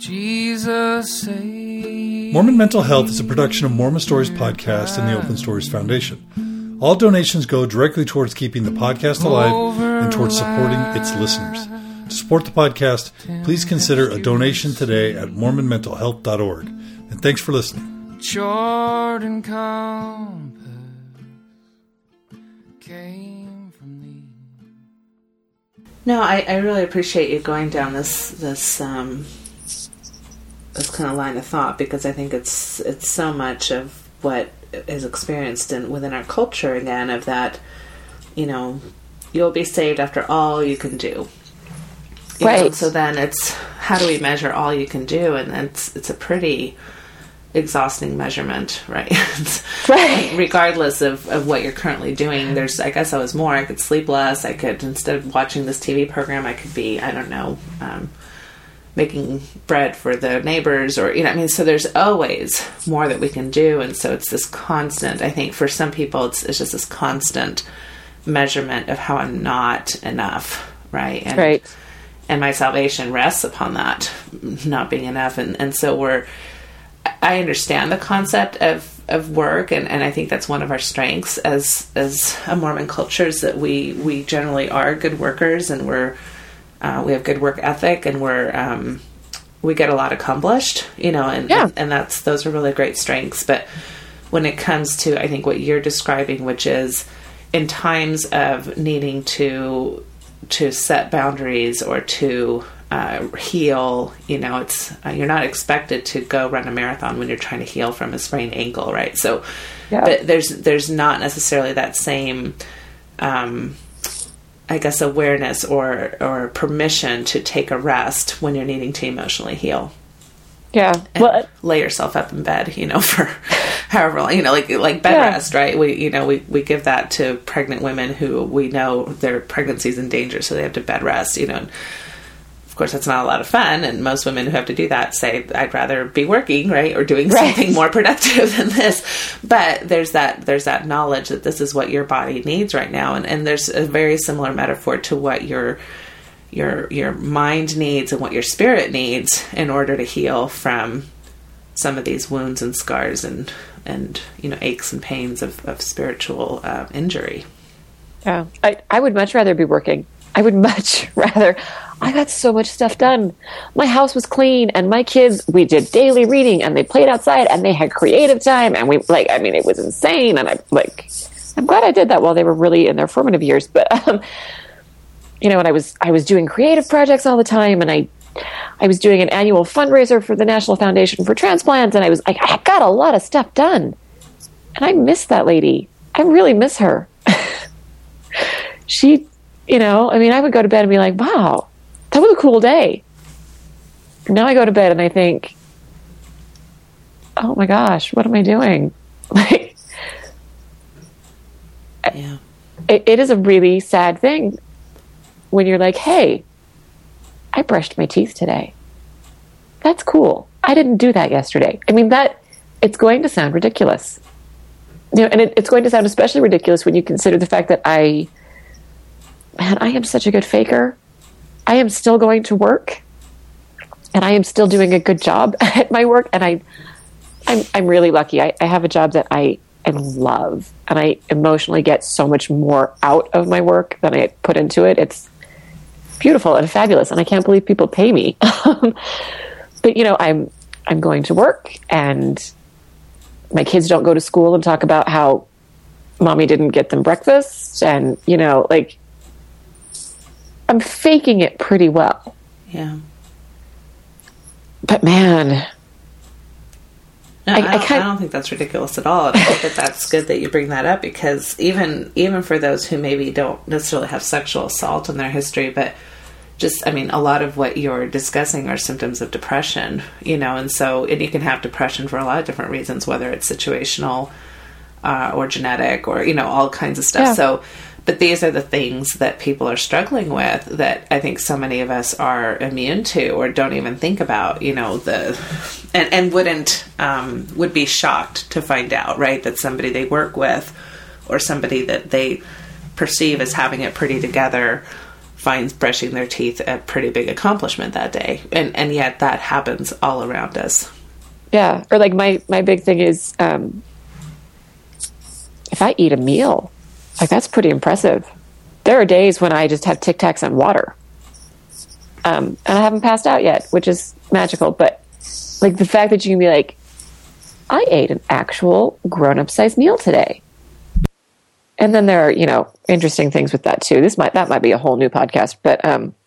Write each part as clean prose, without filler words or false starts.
Jesus say. Mormon Mental Health is a production of Mormon Stories Podcast and the Open Stories Foundation. All donations go directly towards keeping the podcast alive and towards supporting its listeners. To support the podcast, please consider a donation today at mormonmentalhealth.org. And thanks for listening. Jordan compass came from thee. No, I really appreciate you going down this kind of line of thought, because I think it's so much of what is experienced within our culture, again, of that, you'll be saved after all you can do. Right. So then it's, how do we measure all you can do? And it's a pretty exhausting measurement, right? Right. Regardless of what you're currently doing, I guess I was more. I could sleep less. I could, instead of watching this TV program, I could be, making bread for the neighbors, or, so there's always more that we can do. And so it's this constant, I think for some people, it's just this constant measurement of how I'm not enough, right? Right. And my salvation rests upon that not being enough. And so I understand the concept of work, and I think that's one of our strengths as a Mormon culture, is that we generally are good workers, and we have good work ethic, and we get a lot accomplished, and those are really great strengths. But when it comes to, I think, what you're describing, which is in times of needing to set boundaries or to heal, it's you're not expected to go run a marathon when you're trying to heal from a sprained ankle, right? So, but there's not necessarily that same, I guess, awareness or permission to take a rest when you're needing to emotionally heal. Yeah. And lay yourself up in bed, for however long, like bed rest, right? We give that to pregnant women who we know their pregnancy's in danger, so they have to bed rest, and of course that's not a lot of fun. And most women who have to do that say, I'd rather be working, right? Or doing something more productive than this. But there's that knowledge that this is what your body needs right now. And there's a very similar metaphor to what your mind needs and what your spirit needs in order to heal from some of these wounds and scars and aches and pains of spiritual injury. Yeah. I would much rather be working. I would much rather. I got so much stuff done. My house was clean, and my kids, we did daily reading, and they played outside, and they had creative time, and it was insane. And I'm glad I did that while they were really in their formative years. But and I was doing creative projects all the time, and I was doing an annual fundraiser for the National Foundation for Transplants, and I got a lot of stuff done. And I miss that lady. I really miss her. She, I would go to bed and be like, wow, that was a cool day. And now I go to bed and I think, oh my gosh, what am I doing? It is a really sad thing when you're like, hey, I brushed my teeth today. That's cool. I didn't do that yesterday. It's going to sound ridiculous. And it's going to sound especially ridiculous when you consider the fact that I am such a good faker. I am still going to work, and I am still doing a good job at my work. And I'm really lucky. I have a job that I love, and I emotionally get so much more out of my work than I put into it. It's beautiful and fabulous, and I can't believe people pay me. But I'm going to work, and my kids don't go to school and talk about how mommy didn't get them breakfast, and I'm faking it pretty well. Yeah. But man, I don't think that's ridiculous at all. And I think that's good that you bring that up, because even for those who maybe don't necessarily have sexual assault in their history, but just, a lot of what you're discussing are symptoms of depression, and you can have depression for a lot of different reasons, whether it's situational or genetic or, all kinds of stuff. Yeah. So, but these are the things that people are struggling with that I think so many of us are immune to or don't even think about, and would be shocked to find out, right, that somebody they work with or somebody that they perceive as having it pretty together finds brushing their teeth a pretty big accomplishment that day. And yet that happens all around us. Yeah. Or like my big thing is, if I eat a meal, like that's pretty impressive. There are days when I just have Tic Tacs and water. And I haven't passed out yet, which is magical. But like the fact that you can be like, I ate an actual grown-up sized meal today. And then there are, you know, interesting things with that too. That might be a whole new podcast. But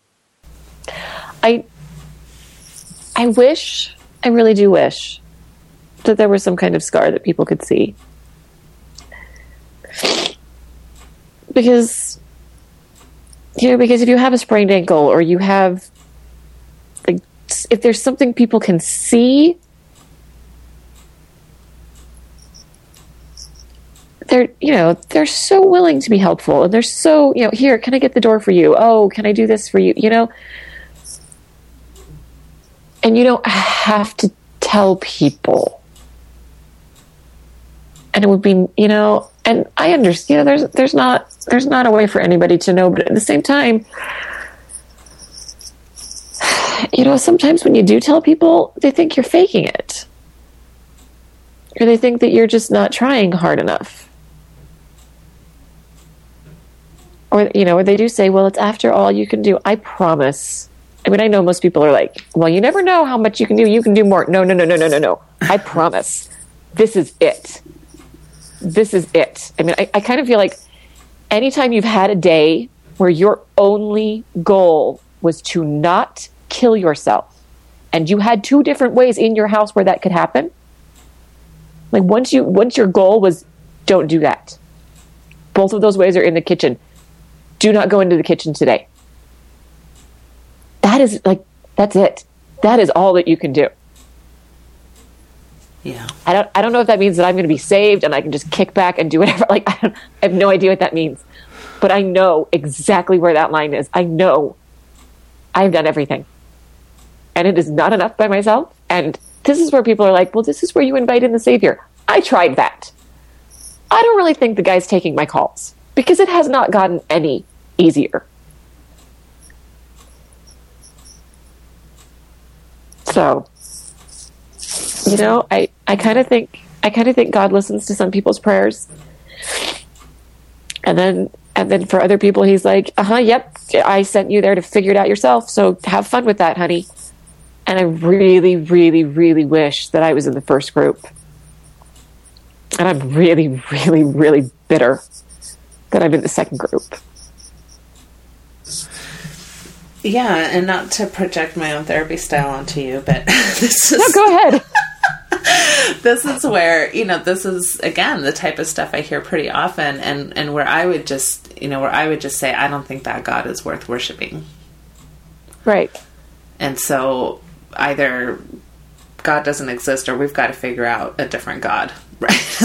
I really do wish that there was some kind of scar that people could see. Because if you have a sprained ankle, or you have, like, if there's something people can see, they're so willing to be helpful, and they're so, here, can I get the door for you? Oh, can I do this for you? And you don't have to tell people. And it would be, and I understand, there's not a way for anybody to know, but at the same time, sometimes when you do tell people, they think you're faking it. Or they think that you're just not trying hard enough. Or, or they do say, well, it's after all you can do. I promise. I mean, I know most people are like, well, you never know how much you can do. You can do more. No. I promise. This is it. This is it. I mean, I kind of feel like anytime you've had a day where your only goal was to not kill yourself, and you had two different ways in your house where that could happen, like once your goal was don't do that, both of those ways are in the kitchen. Do not go into the kitchen today. That is that's it. That is all that you can do. Yeah. I don't know if that means that I'm going to be saved and I can just kick back and do whatever. Like, I have no idea what that means, but I know exactly where that line is. I know I've done everything, and it is not enough by myself. And this is where people are like, well, this is where you invite in the Savior. I tried that. I don't really think the guy's taking my calls, because it has not gotten any easier. So, I kind of think God listens to some people's prayers, and then for other people, he's like, yep, I sent you there to figure it out yourself. So have fun with that, honey. And I really, really, really wish that I was in the first group. And I'm really, really, really bitter that I'm in the second group. Yeah, and not to project my own therapy style onto you, but this is... No, go ahead. This is where, this is, again, the type of stuff I hear pretty often, and where I would just, say, I don't think that God is worth worshiping. Right. And so either God doesn't exist, or we've got to figure out a different God, right?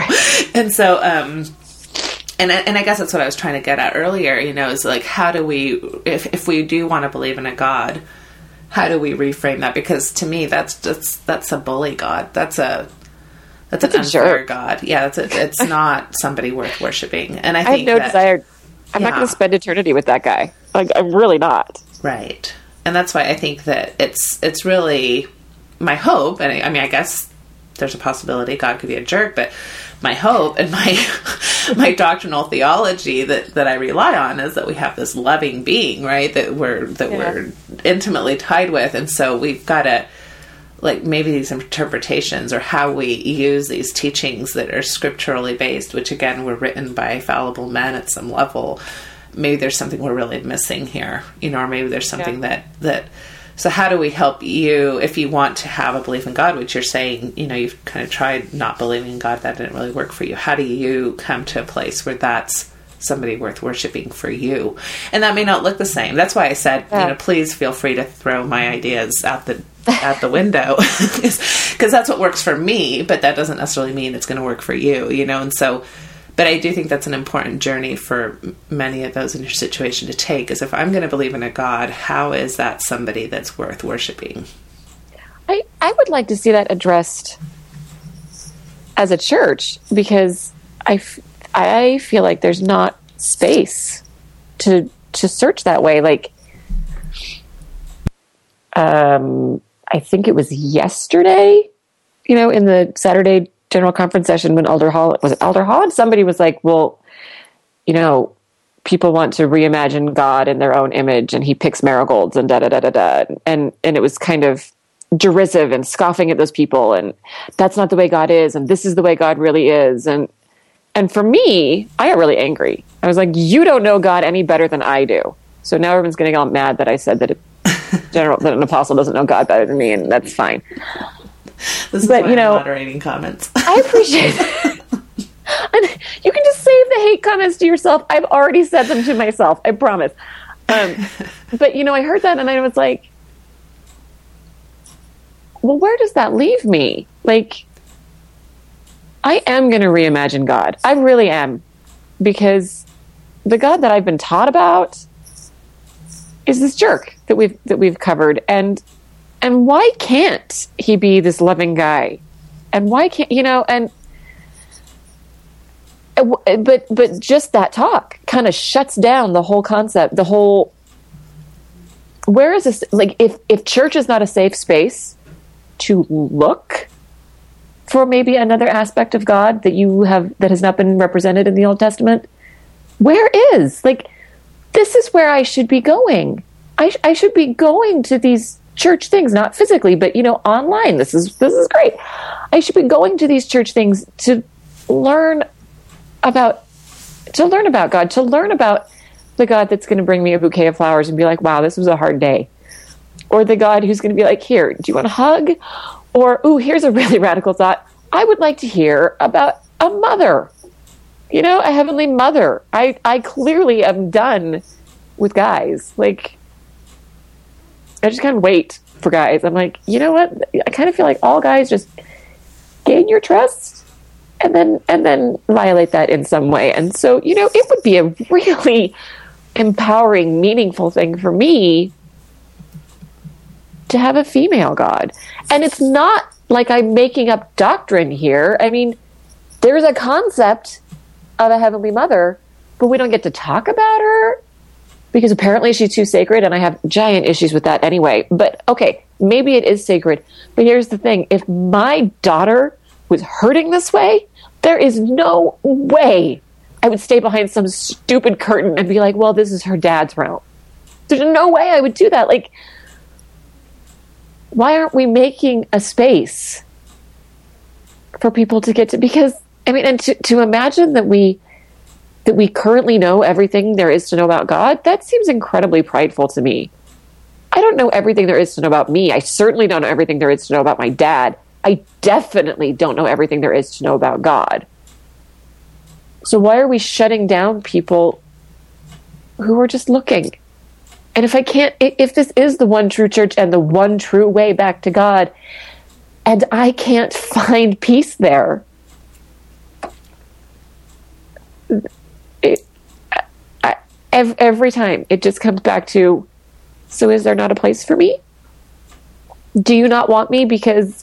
And I guess that's what I was trying to get at earlier, is like, how do we, if we do want to believe in a God, how do we reframe that? Because to me, that's a bully God. That's an unfair jerk. God. Yeah, it's not somebody worth worshiping. And I think have no desire. I'm not going to spend eternity with that guy. Like, I'm really not. Right. And that's why I think that it's really my hope. And I guess there's a possibility God could be a jerk, but my hope and my doctrinal theology that I rely on is that we have this loving being, right? That we're intimately tied with. And so we've got to, like, maybe these interpretations, or how we use these teachings that are scripturally based, which again were written by fallible men at some level. Maybe there's something we're really missing here, or maybe there's something that so how do we help you if you want to have a belief in God, which you're saying, you've kind of tried not believing in God, that didn't really work for you. How do you come to a place where that's somebody worth worshiping for you? And that may not look the same. That's why I said, please feel free to throw my ideas out the window, because that's what works for me, but that doesn't necessarily mean it's going to work for you, and so, but I do think that's an important journey for many of those in your situation to take, is if I'm going to believe in a God, how is that somebody that's worth worshiping? I would like to see that addressed as a church, because I feel like there's not space to to search that way. Like, I think it was yesterday, in the Saturday General Conference session when Elder Holland? Somebody was like, well, people want to reimagine God in their own image, and he picks marigolds and da-da-da-da-da. And it was kind of derisive and scoffing at those people, and that's not the way God is, and this is the way God really is. And for me, I got really angry. I was like, you don't know God any better than I do. So now everyone's getting all mad that I said that that an apostle doesn't know God better than me, and that's fine. This is why I'm moderating comments. I appreciate that. You can just save the hate comments to yourself. I've already said them to myself. I promise. But, I heard that and I was like, well, where does that leave me? Like, I am going to reimagine God. I really am. Because the God that I've been taught about is this jerk that we've covered. And why can't he be this loving guy? And why can't, but just that talk kind of shuts down the whole concept, where is this, like, if church is not a safe space to look for maybe another aspect of God that has not been represented in the Old Testament, where is, like, this is where I should be going. I should be going to these church things, not physically, but online. This is great. I should be going to these church things to learn about God, to learn about the God that's going to bring me a bouquet of flowers and be like, wow, this was a hard day. Or the God who's going to be like, here, do you want a hug? Or, ooh, here's a really radical thought. I would like to hear about a mother, a heavenly mother. I clearly am done with guys. Like, I just kind of wait for guys. I'm like, you know what? I kind of feel like all guys just gain your trust and then violate that in some way. And so, it would be a really empowering, meaningful thing for me to have a female God. And it's not like I'm making up doctrine here. I mean, there's a concept of a heavenly mother, but we don't get to talk about her because apparently she's too sacred, and I have giant issues with that anyway. But okay, maybe it is sacred. But here's the thing. If my daughter was hurting this way, there is no way I would stay behind some stupid curtain and be like, well, this is her dad's realm. There's no way I would do that. Like, why aren't we making a space for people to get to? Because, I mean, and to imagine that we currently know everything there is to know about God, that seems incredibly prideful to me. I don't know everything there is to know about me. I certainly don't know everything there is to know about my dad. I definitely don't know everything there is to know about God. So why are we shutting down people who are just looking? And if this is the one true church and the one true way back to God, and I can't find peace there, every time it just comes back to, so is there not a place for me? Do you not want me because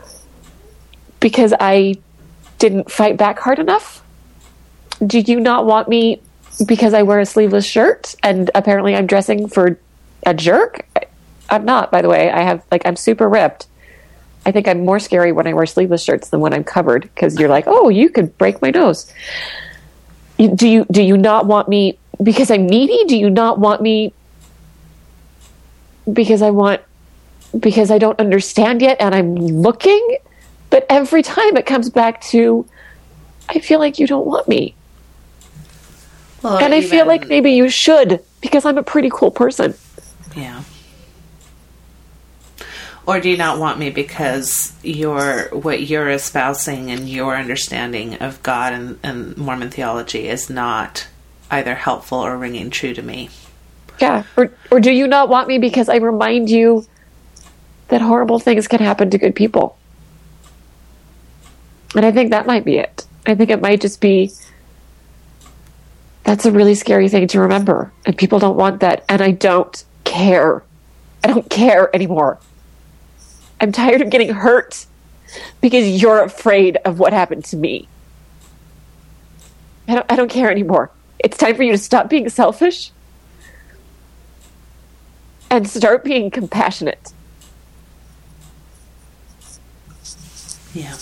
I didn't fight back hard enough? Do you not want me because I wear a sleeveless shirt and apparently I'm dressing for a jerk? I'm not, by the way. I'm super ripped. I think I'm more scary when I wear sleeveless shirts than when I'm covered, because you're like, oh, you could break my nose. Do you not want me because I'm needy? Do you not want me because I don't understand yet and I'm looking? But every time it comes back to, I feel like you don't want me. Well, and I feel like maybe you should, because I'm a pretty cool person. Yeah. Or do you not want me because what you're espousing and your understanding of God and Mormon theology is not either helpful or ringing true to me? Yeah. Or do you not want me because I remind you that horrible things can happen to good people? And I think that might be it. I think it might just be, that's a really scary thing to remember. And people don't want that. And I don't care. I don't care anymore. I'm tired of getting hurt because you're afraid of what happened to me. I don't care anymore. It's time for you to stop being selfish and start being compassionate. Yeah.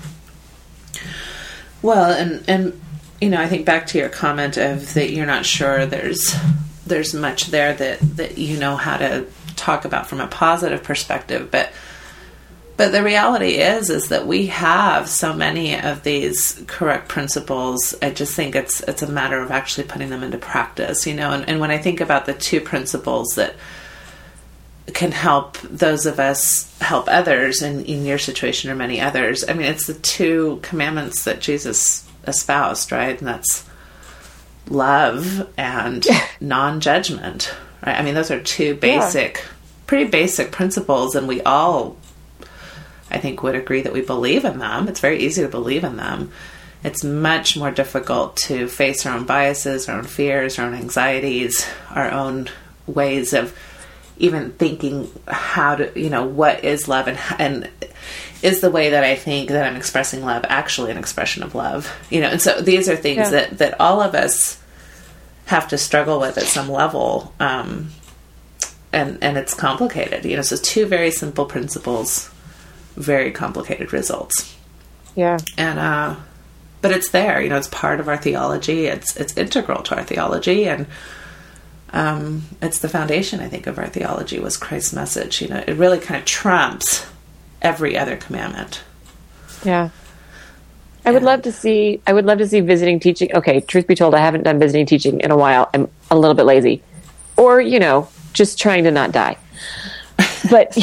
Well, and I think back to your comment of that you're not sure there's much there that you know how to talk about from a positive perspective, but the reality is that we have so many of these correct principles. I just think it's a matter of actually putting them into practice, and when I think about the two principles that can help those of us help others in your situation or many others, I mean, it's the two commandments that Jesus espoused, right? And that's love and non-judgment, right? I mean, those are two pretty basic principles, and we all, I think, would agree that we believe in them. It's very easy to believe in them. It's much more difficult to face our own biases, our own fears, our own anxieties, our own ways of even thinking how to, what is love, and is the way that I think that I'm expressing love actually an expression of love, and so these are things that all of us have to struggle with at some level, and it's complicated, so two very simple principles, very complicated results. Yeah. And, but it's there, it's part of our theology. It's integral to our theology, and it's the foundation, I think, of our theology was Christ's message. It really kind of trumps every other commandment. Yeah. I would love to see visiting teaching. Okay, truth be told, I haven't done visiting teaching in a while. I'm a little bit lazy. Or, just trying to not die. But,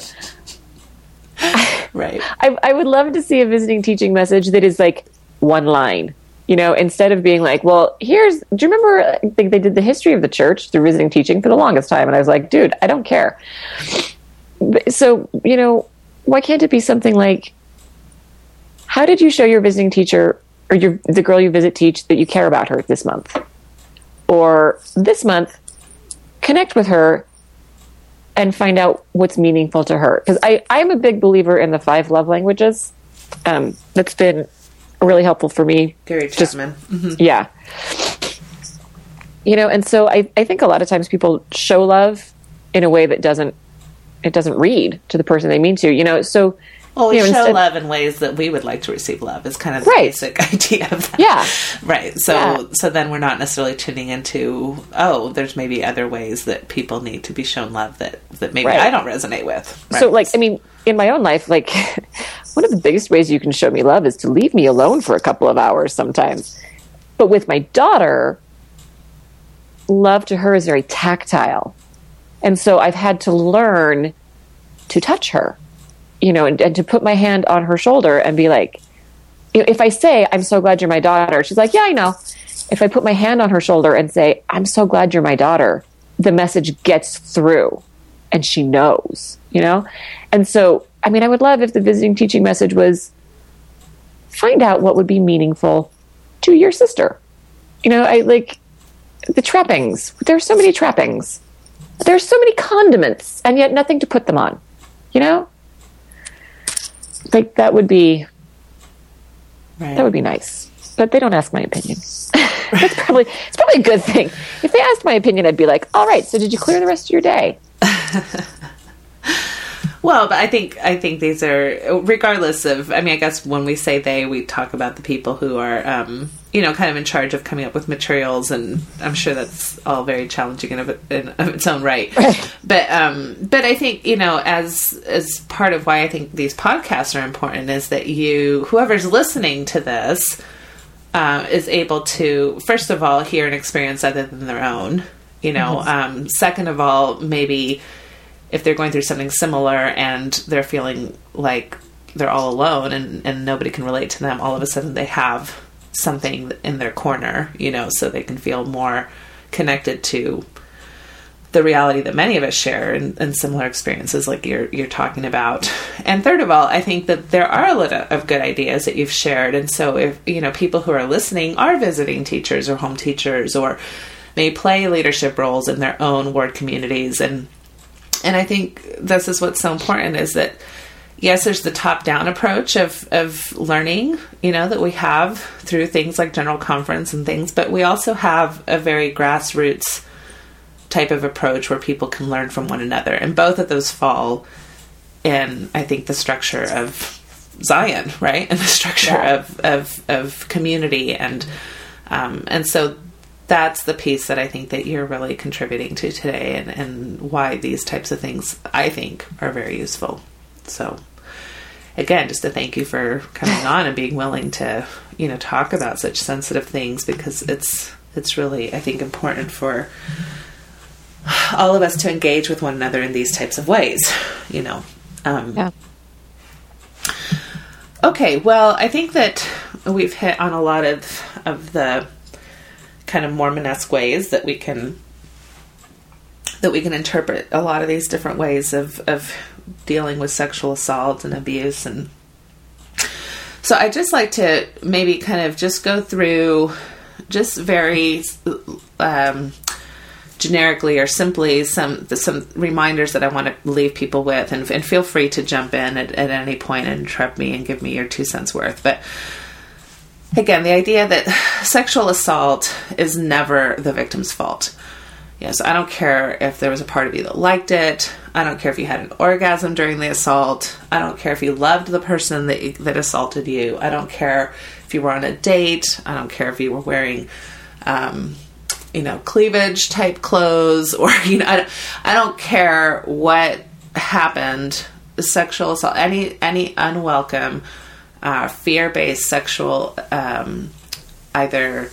right. I would love to see a visiting teaching message that is like one line. Instead of being like, well, do you remember, I think they did the history of the church through visiting teaching for the longest time. And I was like, dude, I don't care. So, why can't it be something like, how did you show your visiting teacher or the girl you visit teach that you care about her this month? Or this month, connect with her and find out what's meaningful to her. Because I'm a big believer in the 5 love languages. That's been really helpful for me. Gary Chapman. Yeah. And so I think a lot of times people show love in a way that doesn't read to the person they mean to, so. Well, we show love in ways that we would like to receive love is kind of the basic idea of that. Yeah. Right. So then we're not necessarily tuning into, there's maybe other ways that people need to be shown love that maybe I don't resonate with. Right? So in my own life, one of the biggest ways you can show me love is to leave me alone for a couple of hours sometimes. But with my daughter, love to her is very tactile. And so I've had to learn to touch her, and to put my hand on her shoulder and be like, if I say, I'm so glad you're my daughter, she's like, yeah, I know. If I put my hand on her shoulder and say, I'm so glad you're my daughter, the message gets through and she knows, And so, I would love if the visiting teaching message was, find out what would be meaningful to your sister. I like the trappings. There's so many trappings. There's so many condiments and yet nothing to put them on, Like that would be nice, but they don't ask my opinion. It's probably a good thing. If they asked my opinion, I'd be like, all right, so did you clear the rest of your day? Well, but I think these are, regardless of, I guess when we say they, we talk about the people who are, kind of in charge of coming up with materials, and I'm sure that's all very challenging in its own right. But I think, as part of why I think these podcasts are important is that whoever's listening to this, is able to, first of all, hear an experience other than their own, second of all, maybe if they're going through something similar and they're feeling like they're all alone and nobody can relate to them, all of a sudden they have something in their corner, so they can feel more connected to the reality that many of us share in similar experiences like you're talking about. And third of all, I think that there are a lot of good ideas that you've shared. And so if, people who are listening are visiting teachers or home teachers or may play leadership roles in their own ward communities. And I think this is what's so important is that, yes, there's the top-down approach of learning, that we have through things like General Conference and things, but we also have a very grassroots type of approach where people can learn from one another. And both of those fall in, I think, the structure of Zion, right? And the structure of community. And so that's the piece that I think that you're really contributing to today, and why these types of things, I think, are very useful. So again, just to thank you for coming on and being willing to, talk about such sensitive things, because it's really, I think, important for all of us to engage with one another in these types of ways, Yeah. Okay, well, I think that we've hit on a lot of the kind of Mormonesque ways that we can interpret a lot of these different ways of dealing with sexual assault and abuse. And so I'd just like to maybe kind of just go through just very generically or simply some reminders that I want to leave people with, and feel free to jump in at any point and interrupt me and give me your 2 cents worth. But again, the idea that sexual assault is never the victim's fault. So I don't care if there was a part of you that liked it. I don't care if you had an orgasm during the assault. I don't care if you loved the person that assaulted you. I don't care if you were on a date. I don't care if you were wearing, cleavage type clothes, or, I don't care what happened. Sexual assault, any unwelcome, fear-based sexual, either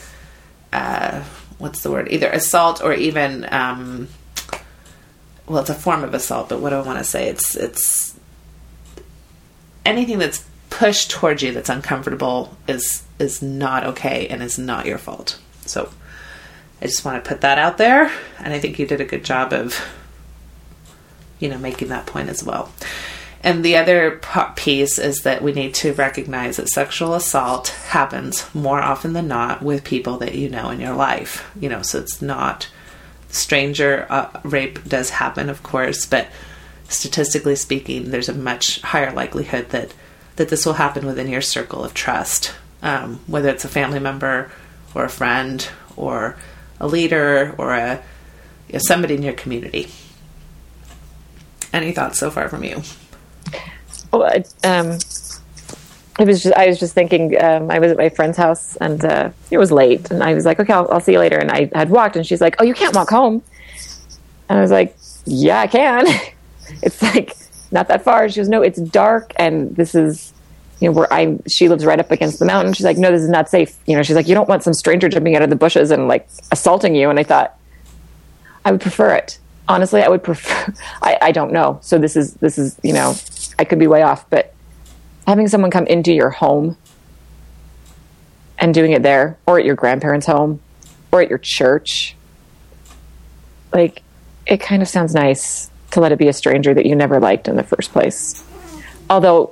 assault or even, it's a form of assault, but what do I want to say? It's anything that's pushed towards you that's uncomfortable is not okay and is not your fault. So I just want to put that out there, and I think you did a good job of, making that point as well. And the other piece is that we need to recognize that sexual assault happens more often than not with people that you know in your life. So it's not stranger. Rape does happen, of course, but statistically speaking, there's a much higher likelihood that this will happen within your circle of trust, whether it's a family member or a friend or a leader or somebody in your community. Any thoughts so far from you? Well, I was just thinking, I was at my friend's house, and it was late, and I was like, okay, I'll see you later. And I had walked, and she's like, oh, you can't walk home. And I was like, yeah, I can. It's like not that far. She goes, no, it's dark, and this is, where she lives right up against the mountain. She's like, no, this is not safe. She's like, you don't want some stranger jumping out of the bushes and like assaulting you. And I thought, I would prefer it. Honestly, I would prefer, I don't know. So this is, I could be way off, but having someone come into your home and doing it there, or at your grandparents' home, or at your church, like, it kind of sounds nice to let it be a stranger that you never liked in the first place. Although,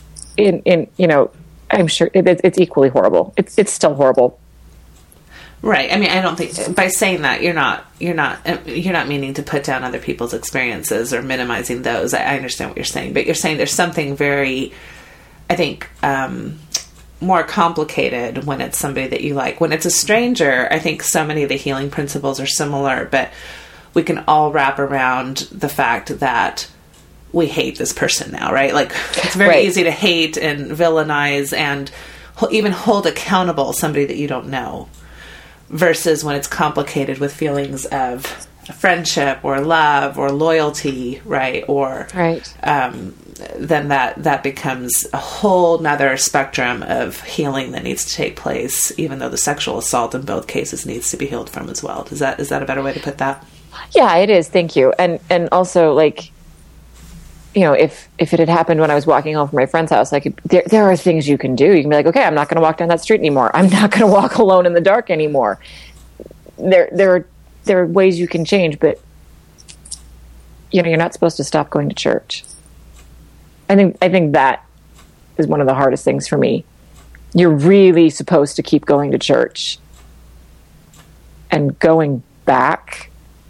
I'm sure it's equally horrible. It's still horrible. Right. I mean, I don't think by saying that you're not meaning to put down other people's experiences or minimizing those. I understand what you're saying, but you're saying there's something very, I think, more complicated when it's somebody that you like. When it's a stranger, I think so many of the healing principles are similar, but we can all wrap around the fact that we hate this person now, right? Like, it's very easy to hate and villainize and even hold accountable somebody that you don't know, versus when it's complicated with feelings of friendship or love or loyalty, right? Or then that becomes a whole nother spectrum of healing that needs to take place, even though the sexual assault in both cases needs to be healed from as well. Is that a better way to put that? Yeah, it is. Thank you. And also, like, if it had happened when I was walking home from my friend's house, there are things you can do. You can be like, okay, I'm not going to walk down that street anymore. I'm not going to walk alone in the dark anymore. There are ways you can change, but you're not supposed to stop going to church. I think that is one of the hardest things for me. You're really supposed to keep going to church, and going back.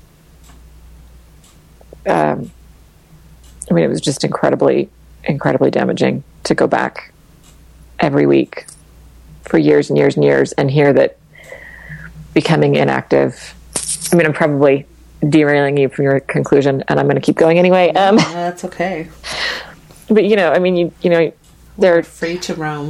It was just incredibly, incredibly damaging to go back every week for years and years and years and hear that becoming inactive. I'm probably derailing you from your conclusion, and I'm going to keep going anyway. That's okay. But they're Free to roam.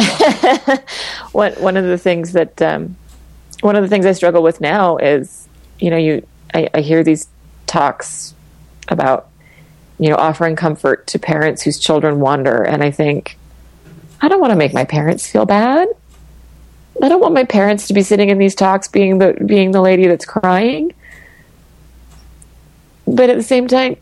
one of the things I struggle with now is, I hear these talks about, offering comfort to parents whose children wander, and I think, I don't want to make my parents feel bad. I don't want my parents to be sitting in these talks being the lady that's crying. But at the same time,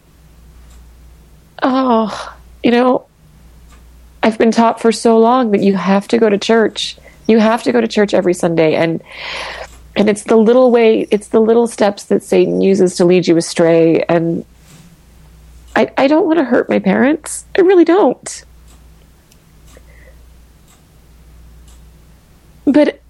I've been taught for so long that you have to go to church. You have to go to church every Sunday, and it's the little steps that Satan uses to lead you astray. And I don't want to hurt my parents. I really don't. But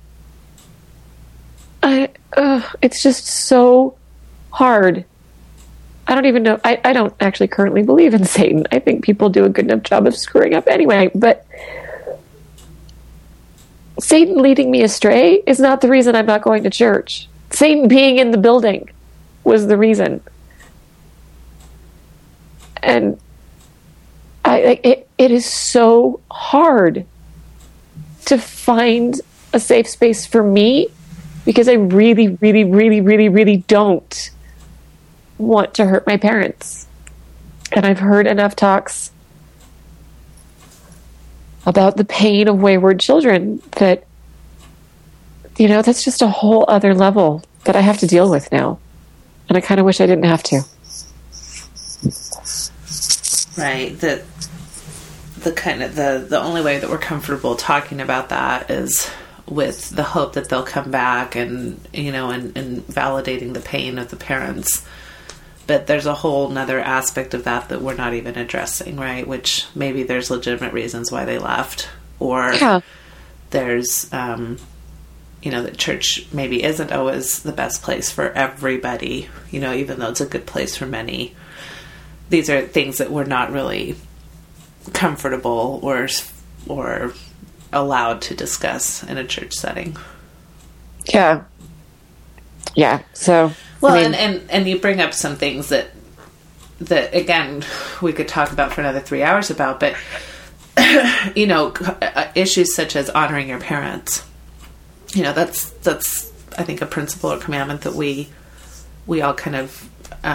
it's just so hard. I don't even know. I don't actually currently believe in Satan. I think people do a good enough job of screwing up anyway. But Satan leading me astray is not the reason I'm not going to church. Satan being in the building was the reason. And it is so hard to find a safe space for me, because I really, really, really, really, really don't want to hurt my parents. And I've heard enough talks about the pain of wayward children that, that's just a whole other level that I have to deal with now. And I kind of wish I didn't have to. Right. The only way that we're comfortable talking about that is with the hope that they'll come back and validating the pain of the parents. But there's a whole nother aspect of that we're not even addressing, right? Which maybe there's legitimate reasons why they left, or there's, that church maybe isn't always the best place for everybody, even though it's a good place for many. These are things that we're not really comfortable or allowed to discuss in a church setting. Yeah. So, well, and you bring up some things that again we could talk about for another 3 hours about, but issues such as honoring your parents. That's I think a principle or commandment that we all kind of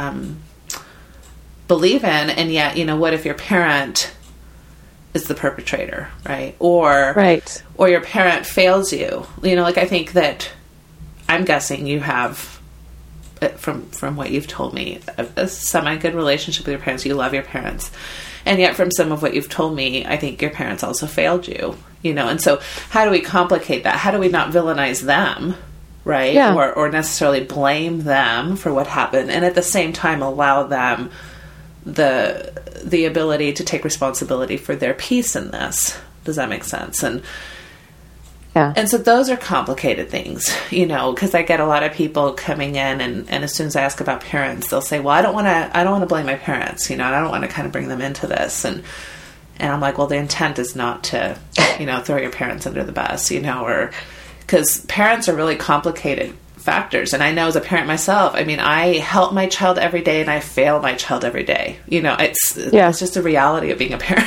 believe in, and yet what if your parent is the perpetrator, right? Or your parent fails you. I think that I'm guessing you have, from what you've told me, a semi-good relationship with your parents. You love your parents. And yet from some of what you've told me, I think your parents also failed you, And so how do we complicate that? How do we not villainize them, right? Yeah. Or necessarily blame them for what happened, and at the same time allow them the ability to take responsibility for their piece in this. Does that make sense? And so those are complicated things, because I get a lot of people coming in, and as soon as I ask about parents, they'll say, well, I don't want to blame my parents, and I don't want to kind of bring them into this. And I'm like, well, the intent is not to, throw your parents under the bus, or, because parents are really complicated factors. And I know as a parent myself, I help my child every day and I fail my child every day. It's just a reality of being a parent.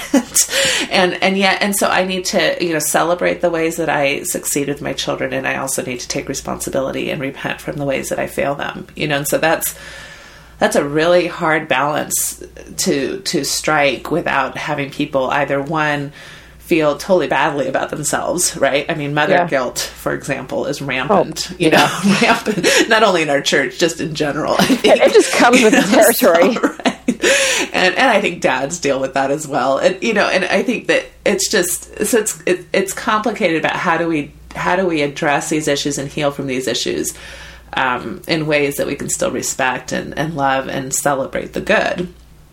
and so I need to, celebrate the ways that I succeed with my children. And I also need to take responsibility and repent from the ways that I fail them, and so that's a really hard balance to strike without having people either one feel totally badly about themselves, right? Mother guilt, for example, is rampant, rampant, not only in our church, just in general. I think, it just comes with the territory. So, right? And I think dads deal with that as well. And, and I think that it's just, so it's complicated about how do we address these issues and heal from these issues in ways that we can still respect and love and celebrate the good,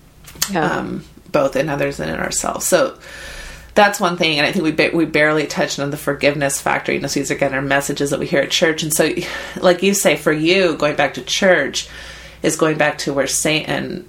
both in others and in ourselves. So that's one thing, and I think we barely touched on the forgiveness factor. So these again are messages that we hear at church, and so, like you say, for you, going back to church is going back to where Satan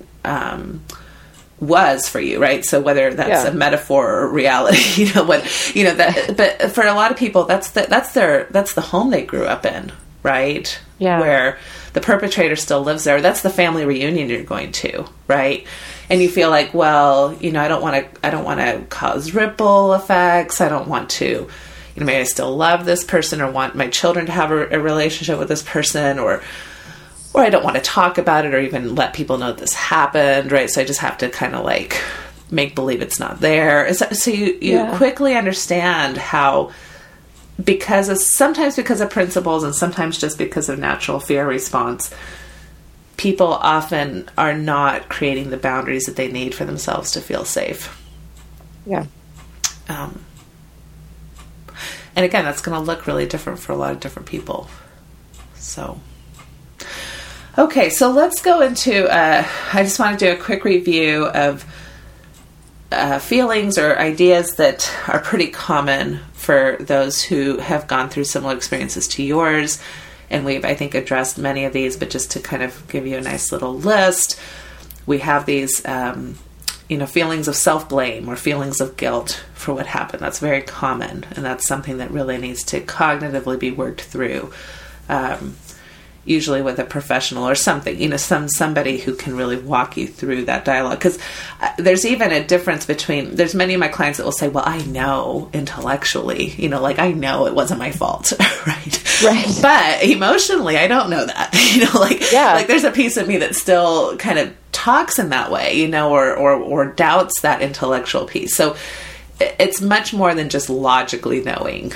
was for you, right? So whether that's a metaphor or reality, but for a lot of people, that's the home they grew up in, right? Yeah. where the perpetrator still lives there. That's the family reunion you're going to, right? And you feel like, well, you know, I don't want to cause ripple effects. I don't want to, you know, maybe I still love this person or want my children to have a relationship with this person, or I don't want to talk about it or even let people know this happened, right? So I just have to kind of like make believe it's not there. So you quickly understand how, sometimes because of principles and sometimes just because of natural fear response, people often are not creating the boundaries that they need for themselves to feel safe. Yeah. And again, that's going to look really different for a lot of different people. So, okay, so let's go into, I just want to do a quick review of feelings or ideas that are pretty common for those who have gone through similar experiences to yours. And we've, I think, addressed many of these, but just to kind of give you a nice little list, we have these, feelings of self-blame or feelings of guilt for what happened. That's very common, and that's something that really needs to cognitively be worked through, usually with a professional or something, you know, somebody who can really walk you through that dialogue. Because there's even a difference between, there's many of my clients that will say, well, I know intellectually, you know, like I know it wasn't my fault, right? Right. But emotionally, I don't know that, you know, like there's a piece of me that still kind of talks in that way, you know, or doubts that intellectual piece. So it's much more than just logically knowing.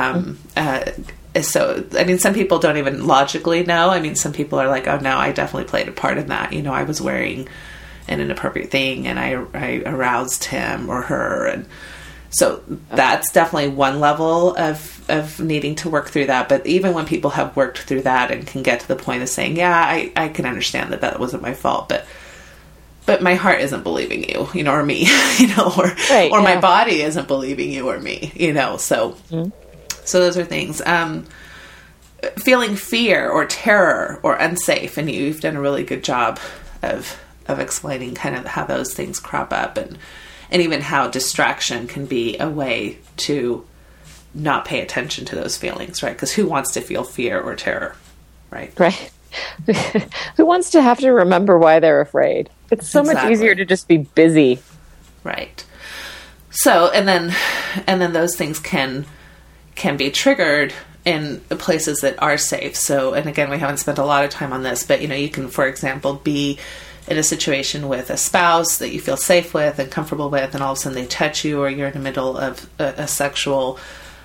So, I mean, some people don't even logically know. I mean, some people are like, oh no, I definitely played a part in that. You know, I was wearing an inappropriate thing and I aroused him or her. And so that's definitely one level of needing to work through that. But even when people have worked through that and can get to the point of saying, yeah, I can understand that wasn't my fault, but my heart isn't believing you, you know, or me, you know, or my body isn't believing you or me, you know, so... Mm-hmm. So those are things. Feeling fear or terror or unsafe, and you've done a really good job of explaining kind of how those things crop up, and even how distraction can be a way to not pay attention to those feelings, right? Because who wants to feel fear or terror, right? Right. Who wants to have to remember why they're afraid? It's so much easier to just be busy. Right. So, and then those things can be triggered in places that are safe. So, and again, we haven't spent a lot of time on this, but, you know, you can, for example, be in a situation with a spouse that you feel safe with and comfortable with, and all of a sudden they touch you, or you're in the middle of a sexual,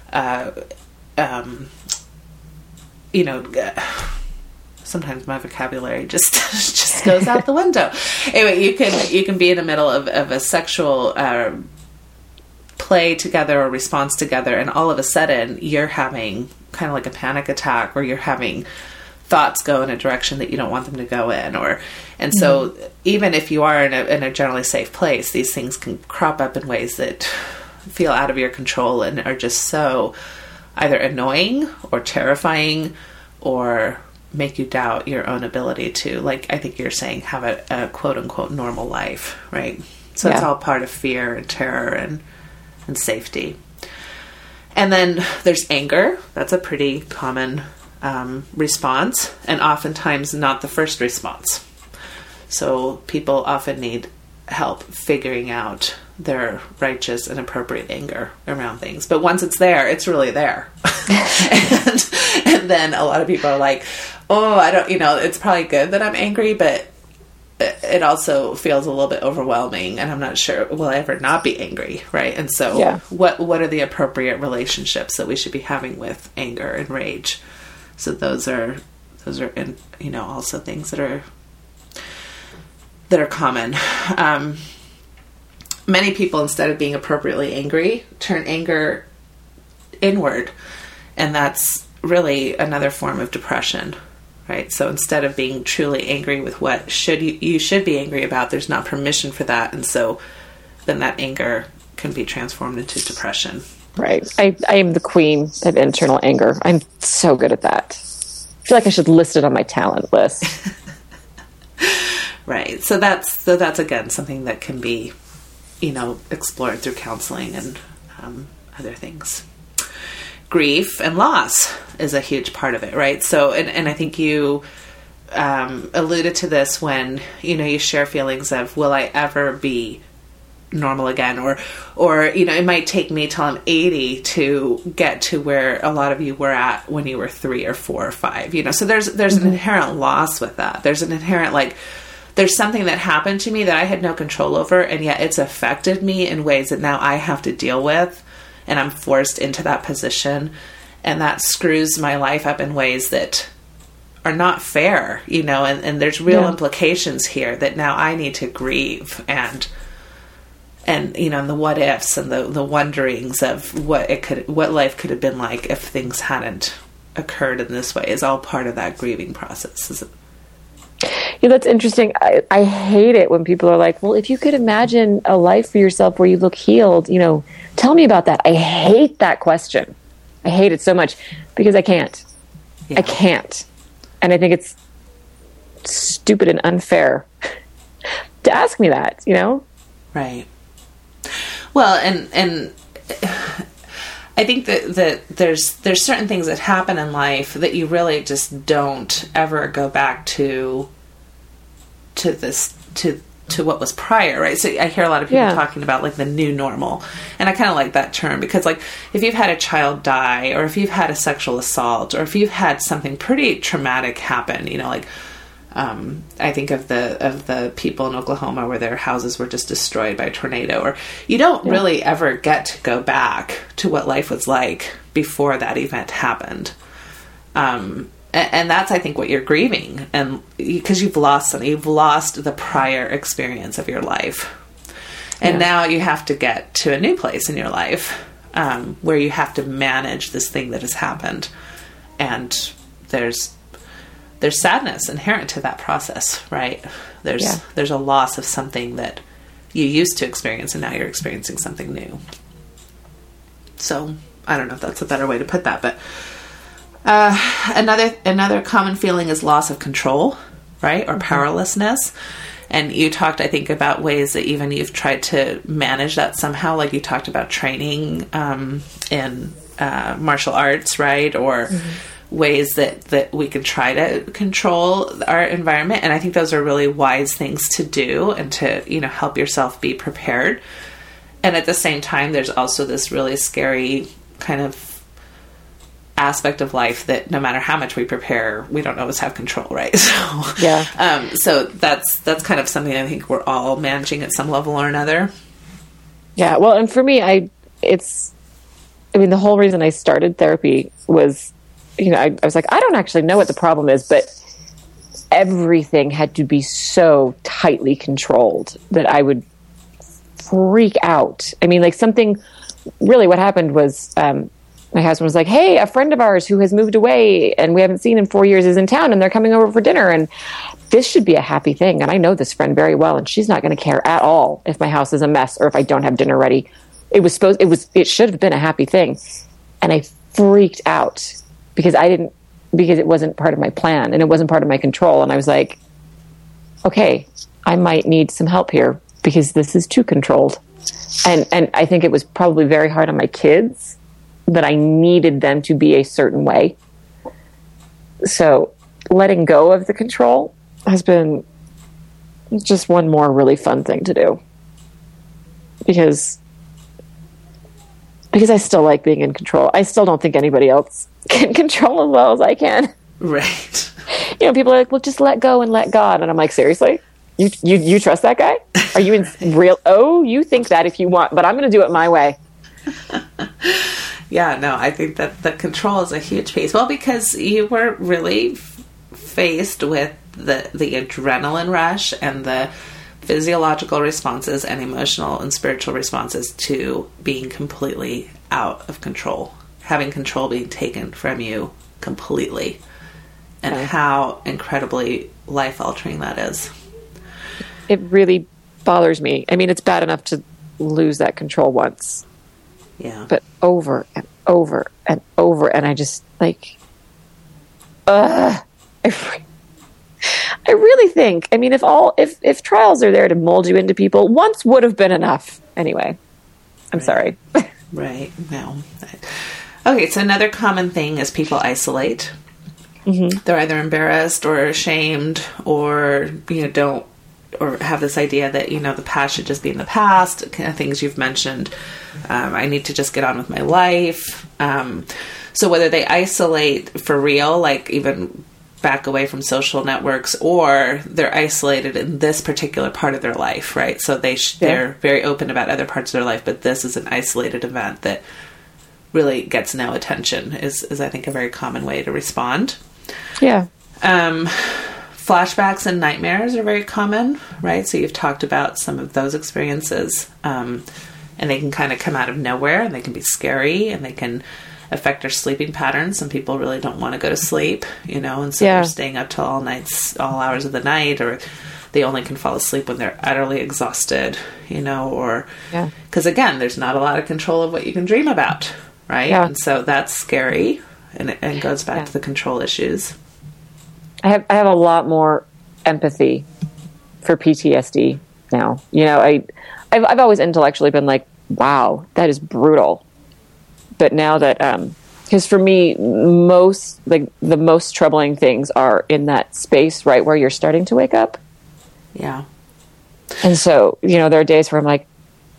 sometimes my vocabulary just goes out the window. Anyway, you can be in the middle of a sexual, play together or response together, and all of a sudden you're having kind of like a panic attack, or you're having thoughts go in a direction that you don't want them to go in, so even if you are in a generally safe place, these things can crop up in ways that feel out of your control and are just so either annoying or terrifying or make you doubt your own ability to, like I think you're saying, have a quote unquote normal life, right? So it's all part of fear and terror and safety. And then there's anger. That's a pretty common response, and oftentimes not the first response. So people often need help figuring out their righteous and appropriate anger around things. But once it's there, it's really there. and then a lot of people are like, oh, I don't, you know, it's probably good that I'm angry, but it also feels a little bit overwhelming, and I'm not sure will I ever not be angry, right? And so what are the appropriate relationships that we should be having with anger and rage? So those are also things that are common. Many people, instead of being appropriately angry, turn anger inward, and that's really another form of depression. Right. So instead of being truly angry with what you should be angry about, there's not permission for that. And so then that anger can be transformed into depression. Right. I am the queen of internal anger. I'm so good at that. I feel like I should list it on my talent list. Right. So that's again something that can be, you know, explored through counseling and other things. grief and loss is a huge part of it, right? So, and I think you alluded to this when, you share feelings of, will I ever be normal again? Or it might take me till I'm 80 to get to where a lot of you were at when you were 3 or 4 or 5, So there's an inherent loss with that. There's an inherent, there's something that happened to me that I had no control over, and yet it's affected me in ways that now I have to deal with, and I'm forced into that position, and that screws my life up in ways that are not fair, and there's real implications here that now I need to grieve, and the what ifs and the wonderings of what life could have been like if things hadn't occurred in this way is all part of that grieving process. Yeah, that's interesting. I hate it when people are like, well, if you could imagine a life for yourself where you look healed, tell me about that. I hate that question. I hate it so much because I can't. Yeah. I can't. And I think it's stupid and unfair to ask me that, Right. Well, and I think that there's certain things that happen in life that you really just don't ever go back to what was prior, right? So I hear a lot of people talking about the new normal, and I kind of like that term because if you've had a child die, or if you've had a sexual assault, or if you've had something pretty traumatic happen, I think of the people in Oklahoma where their houses were just destroyed by a tornado, or you don't really ever get to go back to what life was like before that event happened. And that's, I think, what you're grieving, and because you've lost the prior experience of your life. And now you have to get to a new place in your life, where you have to manage this thing that has happened. And there's sadness inherent to that process, right? There's a loss of something that you used to experience, and now you're experiencing something new. So I don't know if that's a better way to put that, but another common feeling is loss of control, right? Or powerlessness. And you talked, I think, about ways that even you've tried to manage that somehow. Like you talked about training in martial arts, right? Or ways that we can try to control our environment. And I think those are really wise things to do, and to, help yourself be prepared. And at the same time, there's also this really scary kind of aspect of life that no matter how much we prepare, we don't always have control, right? So that's kind of something I think we're all managing at some level or another. Yeah. Well, and for me, the whole reason I started therapy was, I was like, I don't actually know what the problem is, but everything had to be so tightly controlled that I would freak out. What happened was, my husband was like, hey, a friend of ours who has moved away and we haven't seen in 4 years is in town, and they're coming over for dinner, and this should be a happy thing. And I know this friend very well, and she's not going to care at all if my house is a mess or if I don't have dinner ready. It should have been a happy thing. And I freaked out because it wasn't part of my plan, and it wasn't part of my control. And I was like, okay, I might need some help here because this is too controlled. And I think it was probably very hard on my kids that I needed them to be a certain way. So letting go of the control has been just one more really fun thing to do. Because I still like being in control. I still don't think anybody else can control as well as I can. Right. People are like, well, just let go and let God. And I'm like, seriously? You trust that guy? Are you in real? Oh, you think that if you want, but I'm going to do it my way. Yeah, no, I think that the control is a huge piece. Well, because you were really faced with the adrenaline rush and the physiological responses and emotional and spiritual responses to being completely out of control, having control being taken from you completely, and how incredibly life-altering that is. It really bothers me. It's bad enough to lose that control once. Yeah. But over and over and over, and I just I really think, if trials are there to mold you into people, once would have been enough. Anyway, I'm sorry. Right. No. Okay, so another common thing is people isolate. Mm-hmm. They're either embarrassed or ashamed, or don't, or have this idea that the past should just be in the past. Kind of things you've mentioned. I need to just get on with my life. So whether they isolate for real, like even back away from social networks, or they're isolated in this particular part of their life, right? So they're very open about other parts of their life, but this is an isolated event that really gets no attention is I think a very common way to respond. Yeah. Flashbacks and nightmares are very common, right? So you've talked about some of those experiences, and they can kind of come out of nowhere, and they can be scary, and they can affect our sleeping patterns. Some people really don't want to go to sleep, and so they're staying up till all hours of the night, or they only can fall asleep when they're utterly exhausted, or because again, there's not a lot of control of what you can dream about, right? Yeah. And so that's scary, and it goes back to the control issues. I have a lot more empathy for PTSD now. I've always intellectually been like, wow, that is brutal. But now that, because for me, the most troubling things are in that space right where you're starting to wake up. Yeah. And so, there are days where I'm like,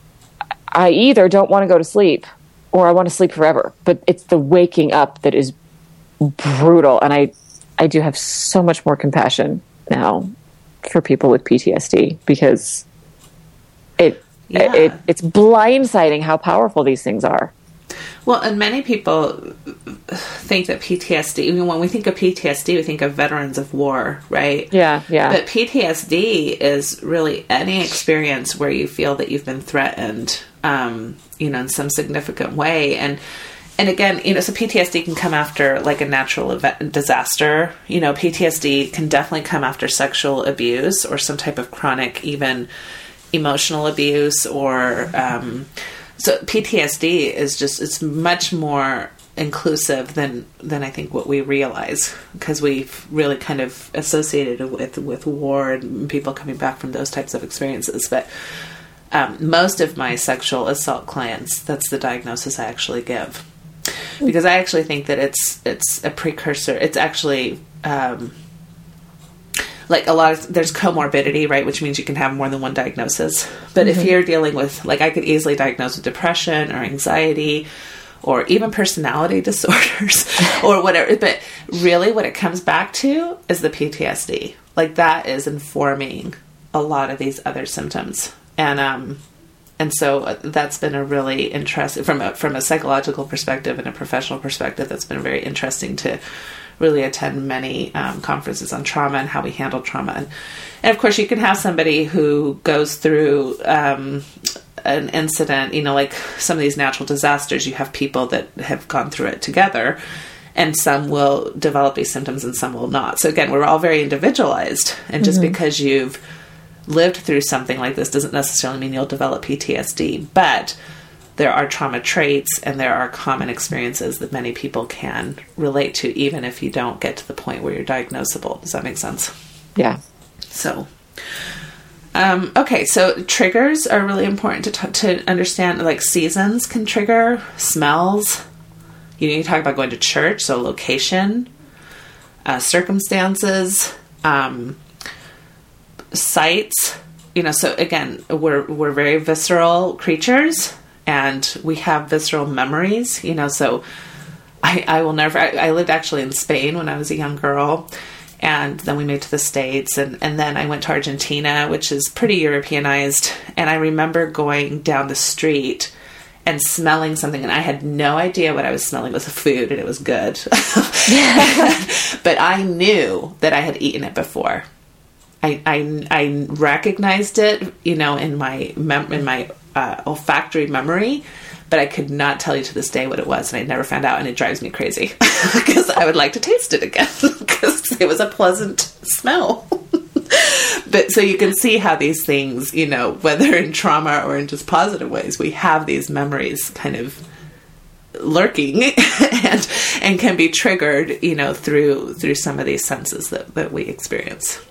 I either don't want to go to sleep or I want to sleep forever. But it's the waking up that is brutal. And I do have so much more compassion now for people with PTSD, because it's blindsiding how powerful these things are. Well, and many people think that PTSD, when we think of PTSD, we think of veterans of war, right? Yeah, yeah. But PTSD is really any experience where you feel that you've been threatened, in some significant way. And again, so PTSD can come after like a natural event, disaster. PTSD can definitely come after sexual abuse or some type of chronic, even emotional abuse, or so PTSD is it's much more inclusive than I think what we realize, because we've really kind of associated it with war and people coming back from those types of experiences. But most of my sexual assault clients, that's the diagnosis I actually give. Because I actually think that it's a precursor. It's actually like there's comorbidity, right? Which means you can have more than one diagnosis. But if you're dealing with, like, I could easily diagnose with depression or anxiety or even personality disorders or whatever. But really what it comes back to is the PTSD. Like, that is informing a lot of these other symptoms. And so that's been a really interesting, from a psychological perspective and a professional perspective, that's been very interesting to really attend many conferences on trauma and how we handle trauma. And of course, you can have somebody who goes through an incident, like some of these natural disasters. You have people that have gone through it together, and some will develop these symptoms and some will not. So again, we're all very individualized. And just because you've lived through something like this doesn't necessarily mean you'll develop PTSD, but there are trauma traits and there are common experiences that many people can relate to, even if you don't get to the point where you're diagnosable. Does that make sense? Yeah. So, okay. So triggers are really important to understand. Like, seasons can trigger, smells. You talk about going to church, so location, circumstances, sights, so again, we're very visceral creatures, and we have visceral memories, so I will never, I lived actually in Spain when I was a young girl, and then we moved to the States, and then I went to Argentina, which is pretty Europeanized, and I remember going down the street and smelling something, and I had no idea what I was smelling. It was food, and it was good. But I knew that I had eaten it before. I recognized it, in my olfactory memory, but I could not tell you to this day what it was, and I never found out, and it drives me crazy because I would like to taste it again because it was a pleasant smell. But so you can see how these things, whether in trauma or in just positive ways, we have these memories kind of lurking and can be triggered, through some of these senses that we experience.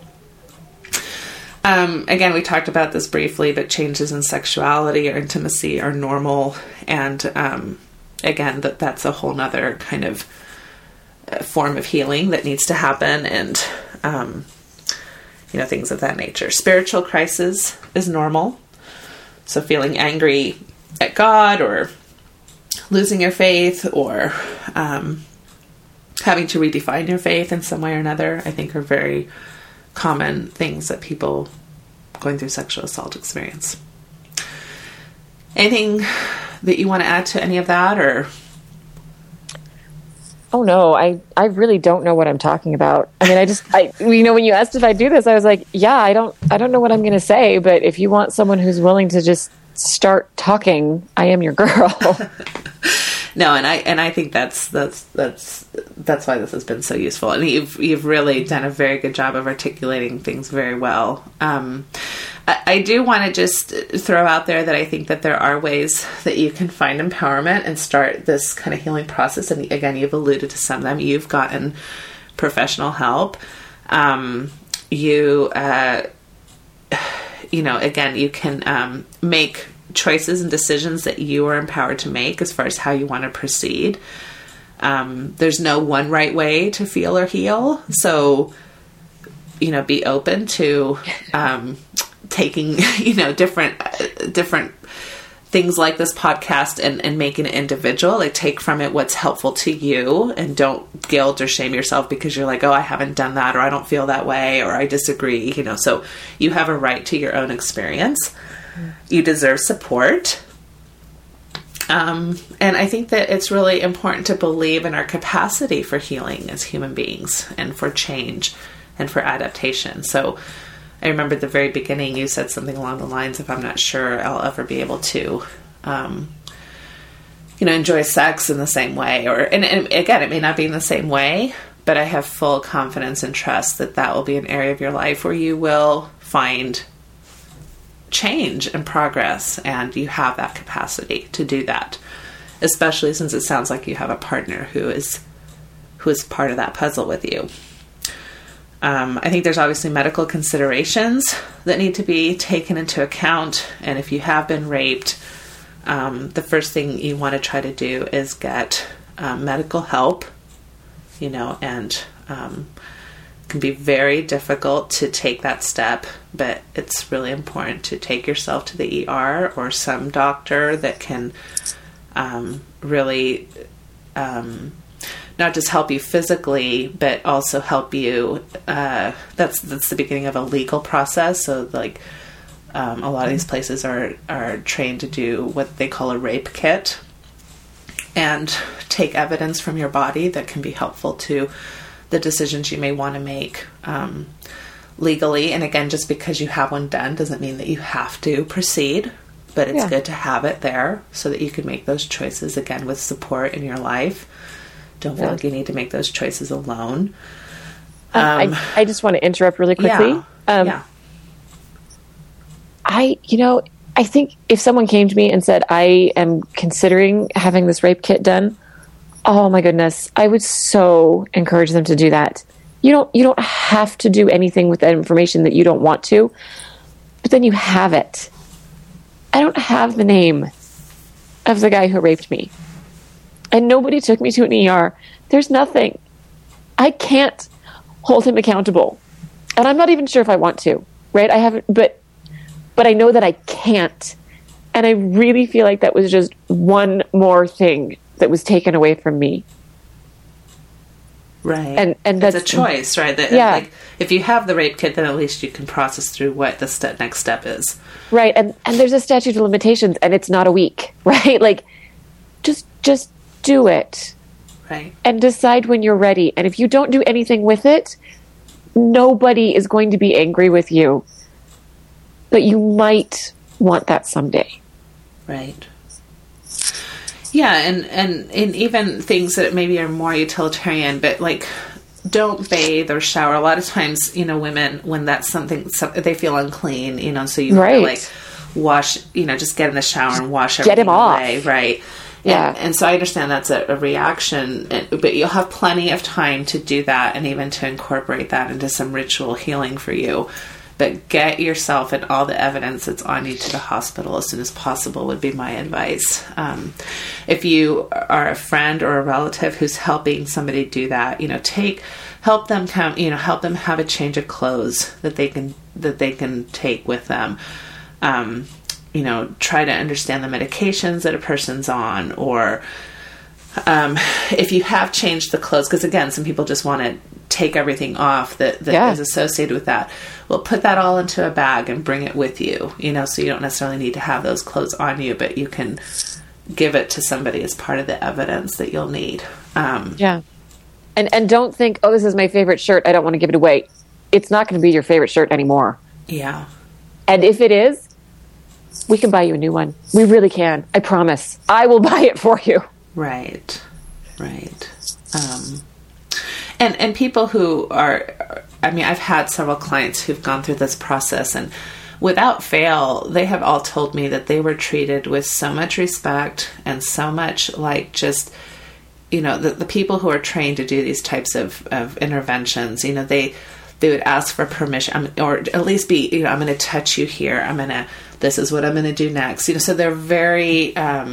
Again, we talked about this briefly, but changes in sexuality or intimacy are normal, and again, that's a whole nother kind of form of healing that needs to happen, and things of that nature. Spiritual crisis is normal. So feeling angry at God, or losing your faith, or having to redefine your faith in some way or another, I think are very common things that people going through sexual assault experience. Anything that you want to add to any of that, or? Oh no, I really don't know what I'm talking about. I mean, when you asked if I do this, I was like, yeah, I don't know what I'm going to say, but if you want someone who's willing to just start talking, I am your girl. No, and I think that's why this has been so useful, and you've really done a very good job of articulating things very well. I do want to just throw out there that I think that there are ways that you can find empowerment and start this kind of healing process. And again, you've alluded to some of them. You've gotten professional help. Again, you can make choices and decisions that you are empowered to make as far as how you want to proceed. There's no one right way to feel or heal. So, be open to taking, different things like this podcast and making it individual. Like, take from it what's helpful to you, and don't guilt or shame yourself because you're like, oh, I haven't done that, or I don't feel that way, or I disagree, so you have a right to your own experience. You deserve support. And I think that it's really important to believe in our capacity for healing as human beings, and for change, and for adaptation. So I remember at the very beginning, you said something along the lines of, I'm not sure I'll ever be able to, enjoy sex in the same way, and again, it may not be in the same way, but I have full confidence and trust that will be an area of your life where you will find change and progress, and you have that capacity to do that, especially since it sounds like you have a partner who is part of that puzzle with you. I think there's obviously medical considerations that need to be taken into account, and if you have been raped, the first thing you want to try to do is get medical help, and it can be very difficult to take that step, but it's really important to take yourself to the ER or some doctor that can really not just help you physically, but also help you. That's the beginning of a legal process. So, like, a lot of these places are trained to do what they call a rape kit, and take evidence from your body that can be helpful to the decisions you may want to make legally. And again, just because you have one done doesn't mean that you have to proceed, but it's good to have it there so that you can make those choices, again, with support in your life. Don't feel like you need to make those choices alone. I just want to interrupt really quickly. I think if someone came to me and said, I am considering having this rape kit done, oh my goodness, I would so encourage them to do that. You don't have to do anything with that information that you don't want to, but then you have it. I don't have the name of the guy who raped me, and nobody took me to an ER. There's nothing. I can't hold him accountable, and I'm not even sure if I want to, right? I haven't, but I know that I can't, and I really feel like that was just one more thing that was taken away from me. Right. And that's a choice, right? Like, if you have the rape kit, then at least you can process through what the next step is. Right. And there's a statute of limitations, and it's not a week, right? Like, just do it. Right. And decide when you're ready. And if you don't do anything with it, nobody is going to be angry with you. But you might want that someday. Right. Yeah, and even things that maybe are more utilitarian, but like, don't bathe or shower. A lot of times, women, when that's something they feel unclean, so you have to, like, wash, just get in the shower and wash everything get him away, off. right? Yeah. And so I understand that's a reaction, but you'll have plenty of time to do that, and even to incorporate that into some ritual healing for you but get yourself and all the evidence that's on you to the hospital as soon as possible would be my advice. If you are a friend or a relative who's helping somebody do that, help them have a change of clothes that they can take with them. Try to understand the medications that a person's on, or if you have changed the clothes, because again, some people just want to take everything off that is associated with that. Well, put that all into a bag and bring it with you, so you don't necessarily need to have those clothes on you, but you can give it to somebody as part of the evidence that you'll need. And don't think, oh, this is my favorite shirt, I don't want to give it away. It's not going to be your favorite shirt anymore. Yeah. And if it is, we can buy you a new one. We really can. I promise. I will buy it for you. Right. And people who are, I've had several clients who've gone through this process, and without fail, they have all told me that they were treated with so much respect and so much just, the people who are trained to do these types of interventions, they would ask for permission, or at least be, I'm going to touch you here. This is what I'm going to do next. So they're very,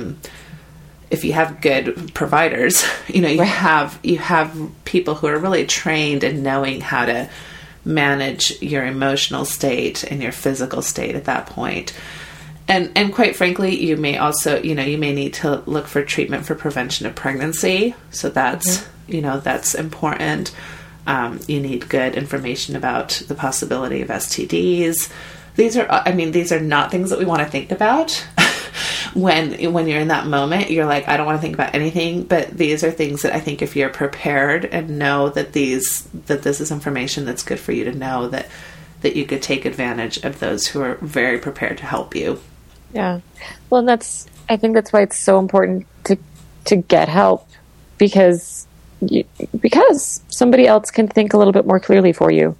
if you have good providers, you have people who are really trained in knowing how to manage your emotional state and your physical state at that point. And quite frankly, you may also, you may need to look for treatment for prevention of pregnancy. So that's, that's important. You need good information about the possibility of STDs. These are not things that we want to think about when you're in that moment. You're like, I don't want to think about anything, but these are things that I think if you're prepared and know that this is information that's good for you to know, that you could take advantage of those who are very prepared to help you. Yeah. Well, I think that's why it's so important to get help, because somebody else can think a little bit more clearly for you.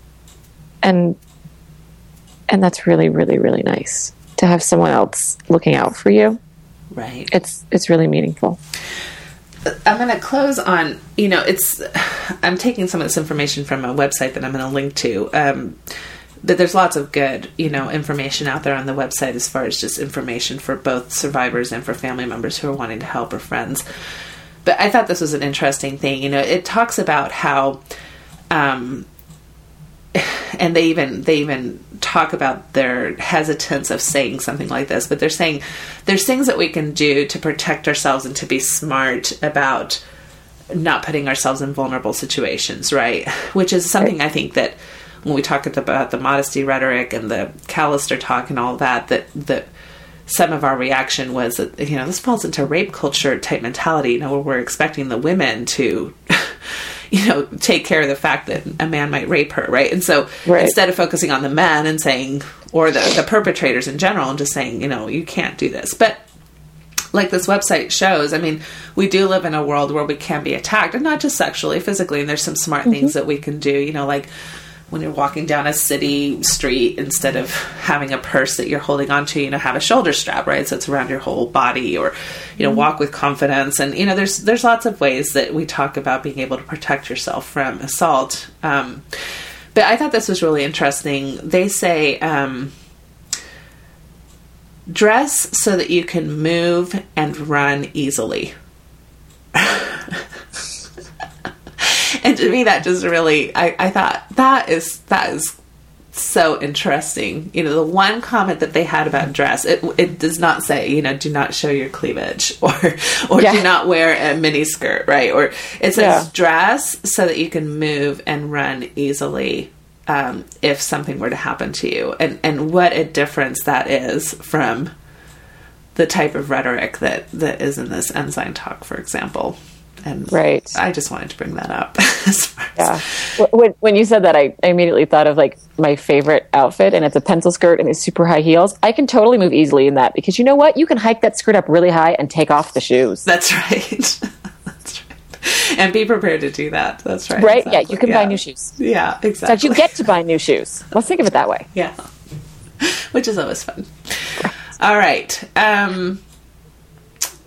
And that's really, really, really nice to have someone else looking out for you. Right. It's really meaningful. I'm going to close on, I'm taking some of this information from a website that I'm going to link to. But there's lots of good, information out there on the website as far as just information for both survivors and for family members who are wanting to help, or friends. But I thought this was an interesting thing. It talks about how, and they even talk about their hesitance of saying something like this, but they're saying there's things that we can do to protect ourselves and to be smart about not putting ourselves in vulnerable situations, right? Which is something I think that when we talk about the modesty rhetoric and the Callister talk and all that some of our reaction was that, this falls into rape culture type mentality, where we're expecting the women to, take care of the fact that a man might rape her, right? And so instead of focusing on the men and saying, or the perpetrators in general, and just saying, you can't do this. But like this website shows, we do live in a world where we can be attacked, and not just sexually, physically, and there's some smart things that we can do, like when you're walking down a city street, instead of having a purse that you're holding onto, have a shoulder strap, right? So it's around your whole body, or, walk with confidence. And, there's lots of ways that we talk about being able to protect yourself from assault. But I thought this was really interesting. They say, dress so that you can move and run easily. And to me, that just really, I thought that is so interesting. The one comment that they had about dress, it does not say, do not show your cleavage, or do not wear a mini skirt, right? Or it says dress so that you can move and run easily if something were to happen to you. And what a difference that is from the type of rhetoric that is in this Ensign talk, for example. And I just wanted to bring that up. When you said that, I immediately thought of my favorite outfit, and it's a pencil skirt and it's super high heels. I can totally move easily in that, because you know what? You can hike that skirt up really high and take off the shoes. That's right. That's right. And be prepared to do that. That's right. Right? Exactly. Yeah, you can buy new shoes. Yeah, exactly. So you get to buy new shoes. Let's think of it that way. Yeah. Which is always fun. All right.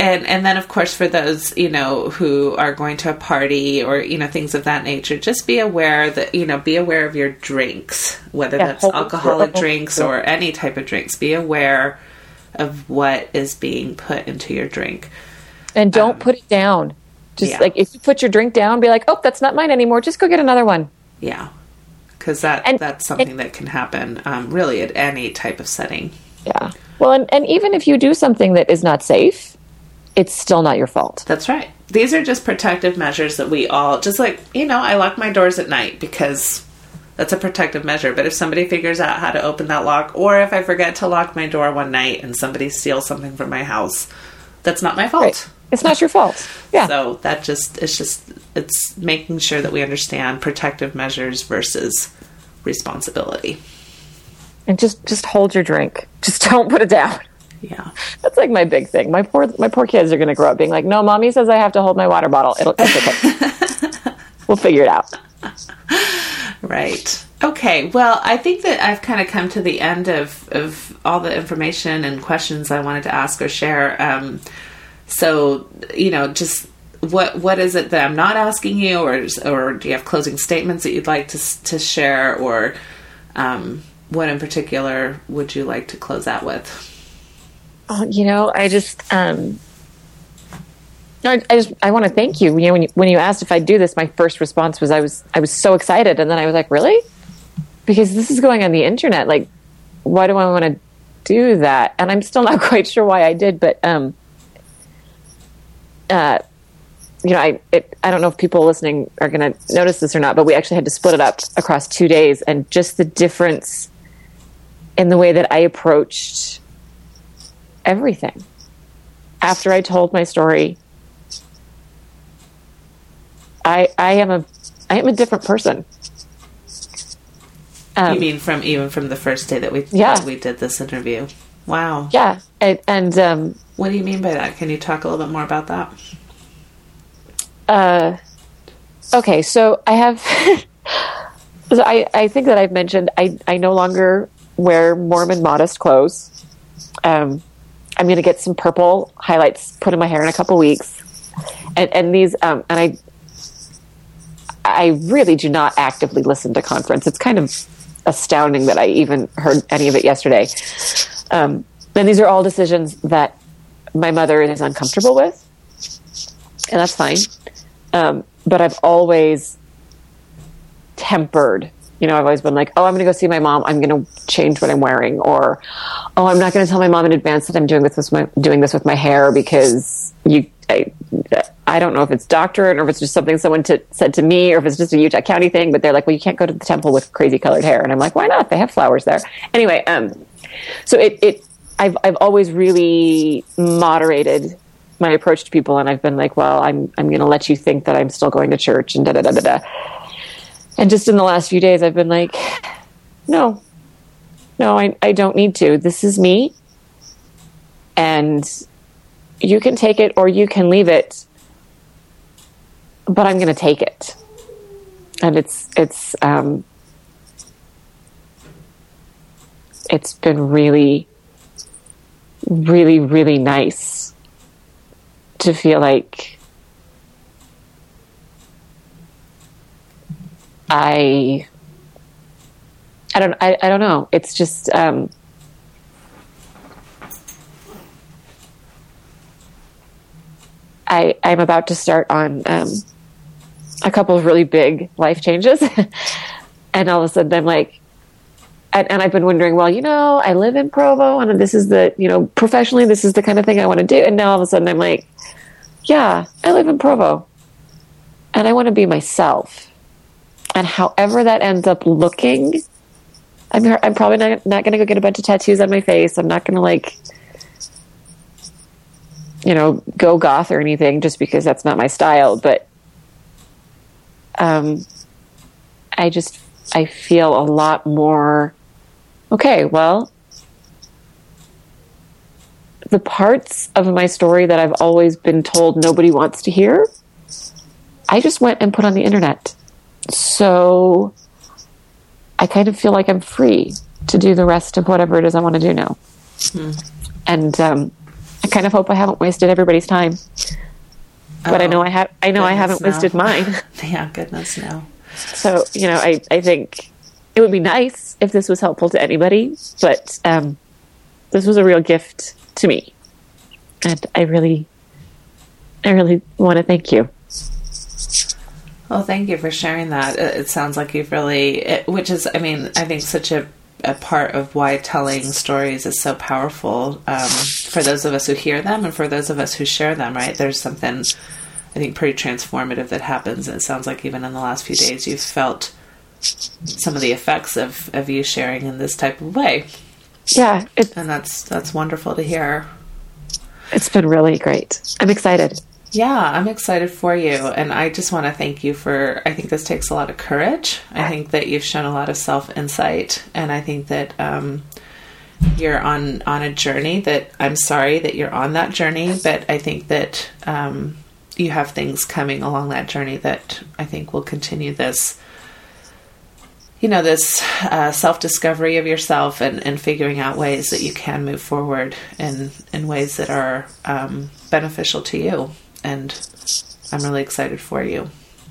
And then, of course, for those, who are going to a party or, things of that nature, just be aware that, be aware of your drinks, whether that's alcoholic drinks or any type of drinks. Be aware of what is being put into your drink. And don't put it down. Just like if you put your drink down, be like, oh, that's not mine anymore. Just go get another one. Yeah. Because that's something that can happen really at any type of setting. Yeah. Well, and even if you do something that is not safe, it's still not your fault. That's right. These are just protective measures that we all, just like, I lock my doors at night because that's a protective measure. But if somebody figures out how to open that lock, or if I forget to lock my door one night and somebody steals something from my house, that's not my fault. Right. It's not your fault. Yeah. So it's making sure that we understand protective measures versus responsibility. And just hold your drink. Just don't put it down. Yeah. That's like my big thing. My poor kids are going to grow up being like, no, mommy says I have to hold my water bottle. It's okay. We'll figure it out. Right. Okay. Well, I think that I've kind of come to the end of all the information and questions I wanted to ask or share. So, just what is it that I'm not asking you, or do you have closing statements that you'd like to share, or what in particular would you like to close out with? I just I want to thank you. When you asked if I'd do this, my first response was I was so excited, and then I was like, really? Because this is going on the internet. Like, why do I want to do that? And I'm still not quite sure why I did, but I don't know if people listening are going to notice this or not, but we actually had to split it up across 2 days, and just the difference in the way that I approached everything. After I told my story, I am a different person. You mean from the first day that we did this interview? Wow. Yeah, and what do you mean by that? Can you talk a little bit more about that? Okay, so I have. So I think that I've mentioned I no longer wear Mormon modest clothes. I'm going to get some purple highlights put in my hair in a couple weeks, and these and I really do not actively listen to conference. It's kind of astounding that I even heard any of it yesterday. And these are all decisions that my mother is uncomfortable with, and that's fine. But I've always tempered. I've always been like, oh, I'm going to go see my mom. I'm going to change what I'm wearing. Or, oh, I'm not going to tell my mom in advance that I'm doing this with my hair because I don't know if it's doctorate or if it's just something someone said to me or if it's just a Utah County thing. But they're like, well, you can't go to the temple with crazy colored hair. And I'm like, why not? They have flowers there. Anyway, so I've always really moderated my approach to people, and I've been like, well, I'm going to let you think that I'm still going to church and da-da-da-da-da. And just in the last few days, I've been like, no, I don't need to. This is me, and you can take it or you can leave it, but I'm going to take it. And it's been really, really, really nice to feel like I don't know. It's just I'm about to start on a couple of really big life changes, and all of a sudden I'm like, and I've been wondering, well, I live in Provo, and this is the professionally this is the kind of thing I want to do, and now all of a sudden I'm like, yeah, I live in Provo, and I want to be myself. And however that ends up looking, I'm probably not going to go get a bunch of tattoos on my face. I'm not going to go goth or anything just because that's not my style. But I feel a lot more, okay, well, the parts of my story that I've always been told nobody wants to hear, I just went and put on the internet. So I kind of feel like I'm free to do the rest of whatever it is I want to do now. And I I kind of hope I haven't wasted everybody's time. But I know I haven't wasted mine. Yeah, goodness, no. So, I think it would be nice if this was helpful to anybody, but this was a real gift to me. And I really want to thank you. Well, thank you for sharing that. It sounds like you've really, which is, I think such a part of why telling stories is so powerful for those of us who hear them and for those of us who share them, right? There's something, I think, pretty transformative that happens. And it sounds like even in the last few days, you've felt some of the effects of you sharing in this type of way. Yeah. And that's wonderful to hear. It's been really great. I'm excited. Yeah, I'm excited for you. And I just want to thank you I think this takes a lot of courage. I think that you've shown a lot of self-insight. And I think that you're on a journey that I'm sorry that you're on that journey. But I think that you have things coming along that journey that I think will continue this, this self-discovery of yourself and figuring out ways that you can move forward in ways that are beneficial to you. And I'm really excited for you.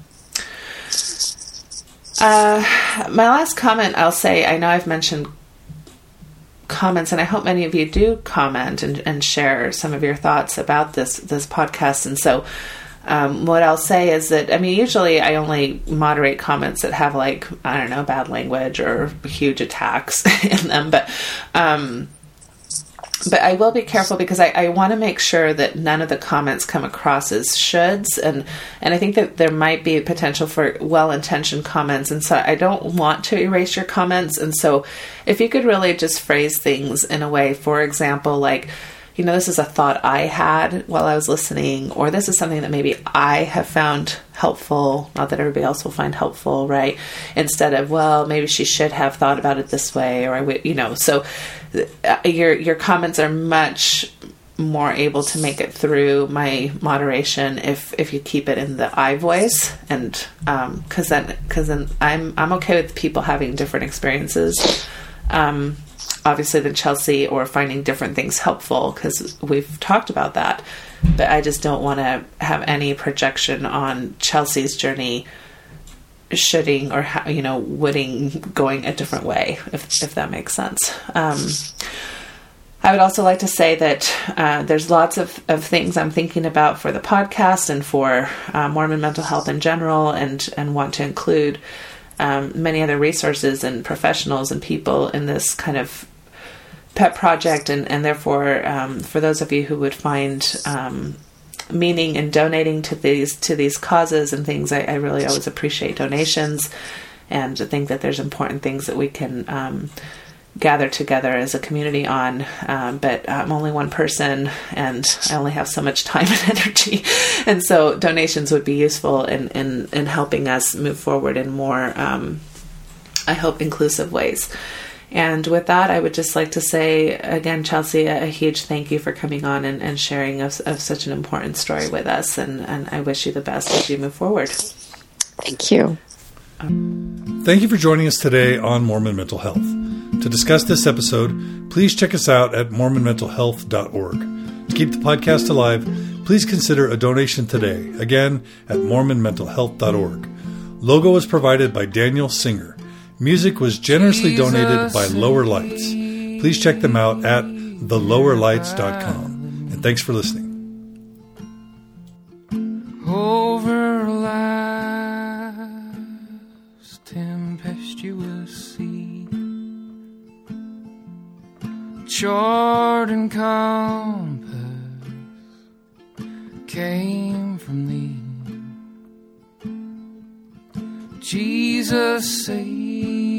My last comment, I'll say, I know I've mentioned comments, and I hope many of you do comment and share some of your thoughts about this podcast. And so what I'll say is that, usually I only moderate comments that have bad language or huge attacks in them. But I will be careful because I want to make sure that none of the comments come across as shoulds. And I think that there might be a potential for well-intentioned comments. And so I don't want to erase your comments. And so if you could really just phrase things in a way, for example, this is a thought I had while I was listening, or this is something that maybe I have found helpful, not that everybody else will find helpful, right? Instead of, well, maybe she should have thought about it this way, or so your comments are much more able to make it through my moderation if you keep it in the I voice, and because then I'm okay with people having different experiences. Obviously than Chelsea, or finding different things helpful, because we've talked about that. But I just don't want to have any projection on Chelsea's journey shoulding or, woulding going a different way, if that makes sense. I would also like to say that there's lots of things I'm thinking about for the podcast and for Mormon mental health in general, and want to include many other resources and professionals and people in this kind of pet project, and therefore for those of you who would find meaning in donating to these causes and things, I really always appreciate donations, and I think that there's important things that we can gather together as a community on, but I'm only one person and I only have so much time and energy, and so donations would be useful in helping us move forward in more I hope inclusive ways. And with that, I would just like to say again, Chelsea, a huge thank you for coming on and sharing of such an important story with us, and I wish you the best as you move forward. Thank you. Thank you for joining us today on Mormon Mental Health. To discuss this episode, please check us out at mormonmentalhealth.org. To keep the podcast alive, please consider a donation today, again at mormonmentalhealth.org. Logo was provided by Daniel Singer. Music was generously donated by Lower Lights. Please check them out at thelowerlights.com. And thanks for listening. Over last tempestuous sea, chart and compass came from thee. Jesus, save